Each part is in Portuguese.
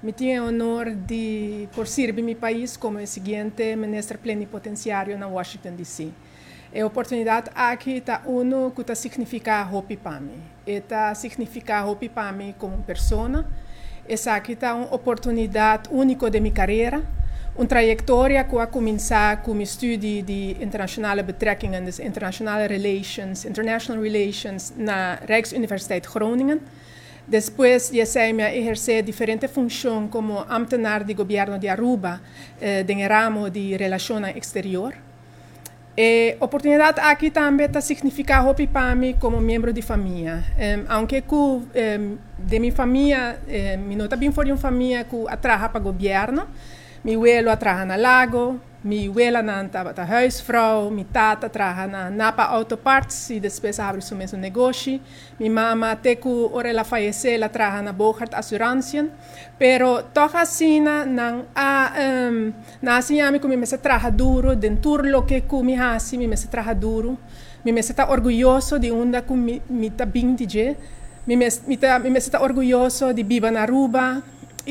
Me tenho o honor de por servir meu país como o seguinte ministro plenipotenciário na Washington D.C. A oportunidade aqui está que significa hopi para mim. Está significa hopi para mim como pessoa. Essa aqui está uma oportunidade única de minha carreira. Uma trajetória que vai começar com o estudo de internacionale betrekkingen, dus international relations na Rijksuniversiteit Groningen. Depois, eu exercer diferentes funções como ambtenaar de governo de Aruba, em ramo de relações exterior. A oportunidade aqui também significa hopi para mim como membro de família. Aunque de minha família, não está bem for uma família que trabalha para o governo. Meu abuelo trabalha na Lago, minha abuela na huisvrouw, minha tata trabalha na Napa Autoparts e depois abre seu mesmo negócio. Minha mama até que ela faleceu, ela trabalha na Bogart Assurância. Pero toch assim, na assim a mim que me trabalha duro, dentro do que me hace, me trabalha duro. Me está orgulhoso de onde que me está bem de me está orgulhoso de viver na Aruba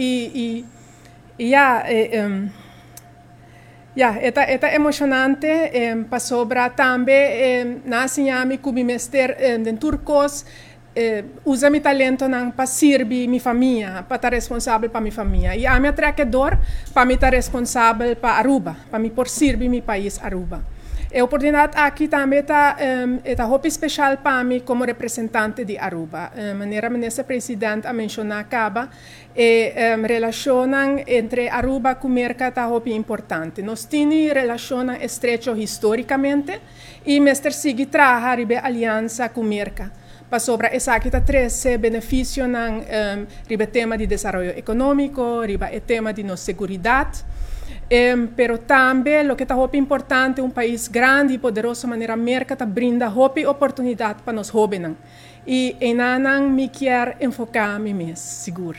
é emocionante para sobrar também na assim que me mestre dentro cos usa meu talento para servir minha família, para estar responsável para minha família. E a minha trabalhador para me estar responsável para Aruba, para me por servir meu país Aruba. A oportunidade aqui também está muito especial para mim como representante de Aruba. Maneira ministro presidente a mencionar acaba relação entre Aruba e o mercado está muito importante. Nós temos relação estreita historicamente e mestre sigue trabalhar em aliança com o mercado. Para sobre essa aqui está três benefícios no tema de desenvolvimento econômico, no tema de nossa segurança. Pero também, o que está muito importante, país grande e poderoso, maneira mercado brinda muita oportunidade para nós jovens. E em anang me quer enfocar me seguro.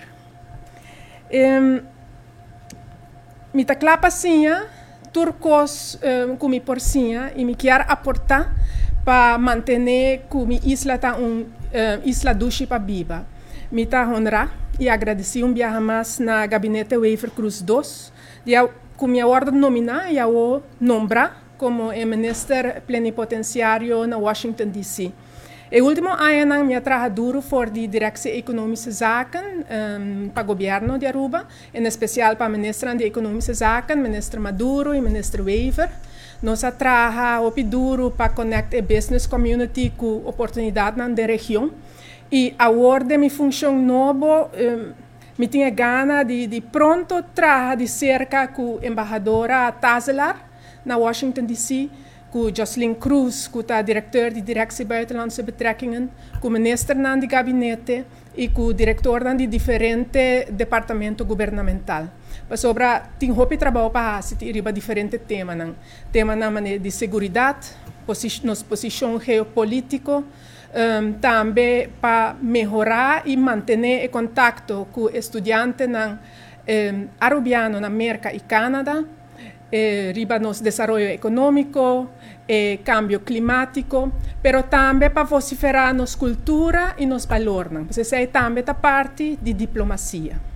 Me tá clapa assim, turcos como porcinha e me quer aportar para manter que minha isla tá isla duche para viva. Me tá honrar e agradecer viagem mais na gabinete Waver Cruz 2. Com minha ordem nominal, eu nombrar como ministro plenipotenciário na Washington D.C. O último ano, eu trabalho duro para a Direção Economische Zaken para o governo de Aruba, em especial para o ministro de Economische Zaken, ministro Maduro e ministro Waver. Nós trabalhamos duro para conectar a business community com oportunidades na região. E a ordem de função nova, me tinha gana de pronto trabalhar de cerca com a embaixadora Tazelar na Washington D.C., com Jocelyn Cruz, que é diretor de Direção Buitenlandse Betrekkingen, com o ministro de gabinete e com o diretor de diferentes departamentos governamentais. Sobre tem muito trabalho para fazer diferentes temas. Tema de segurança, nossa posição geopolítica, também para melhorar e manter o contato com estudantes arubianos na América e Canadá, riba nosso desenvolvimento econômico, cambio climático, pero também para vociferar nossa cultura e nos valores. Porque isso é também parte de diplomacia.